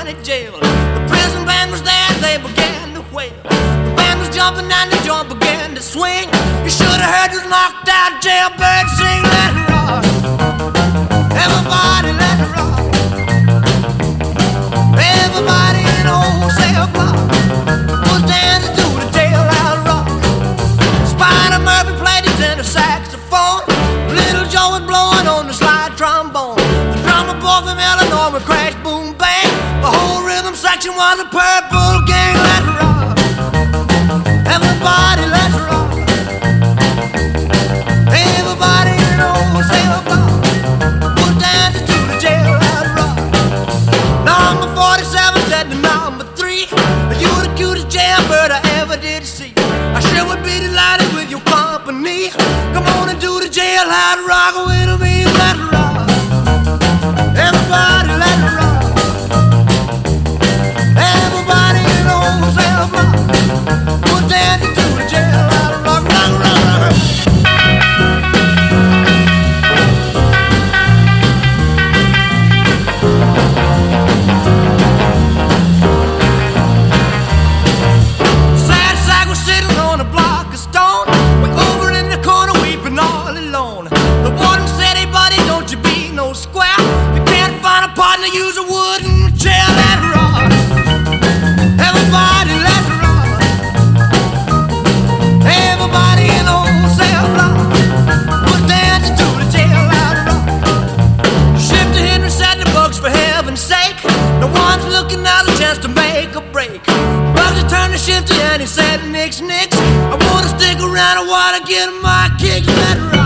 County Jail. The prison band was there, they began to wail. The band was jumping and the joint began to swing. You should have heard those knocked out jailbirds sing. Let it rock, everybody let it rock. Everybody in the whole cell block was dancing to the jailhouse rock. Spider Murphy played his tenor saxophone. Little Joe was blowing on the slide trombone. The drummer boy from Illinois would crash, boom, bang. The whole rhythm section was a Purple Gang. Let it rock, everybody let it rock. Everybody in the whole cell block was dancing to the jailhouse rock. Number 47 said to number 3, you the cutest jailbird I ever did see. I sure would be delighted with your company. Come on and do the jailhouse rock with me. Let it rock, everybody let it rock. Everybody in the whole cell block was dancing to the jailhouse rock. Rock, rock, rock. Use a wooden chair, let it rock. Everybody let it rock. Everybody in the whole cell block was dancing to the jailhouse rock. Shifty Henry said the Bugs, for heaven's sake, no one's looking out a chance to make a break. Bugsy turned to Shifty and he said, Nix, Nix, I wanna stick around, I wanna get my kicks, let it rock.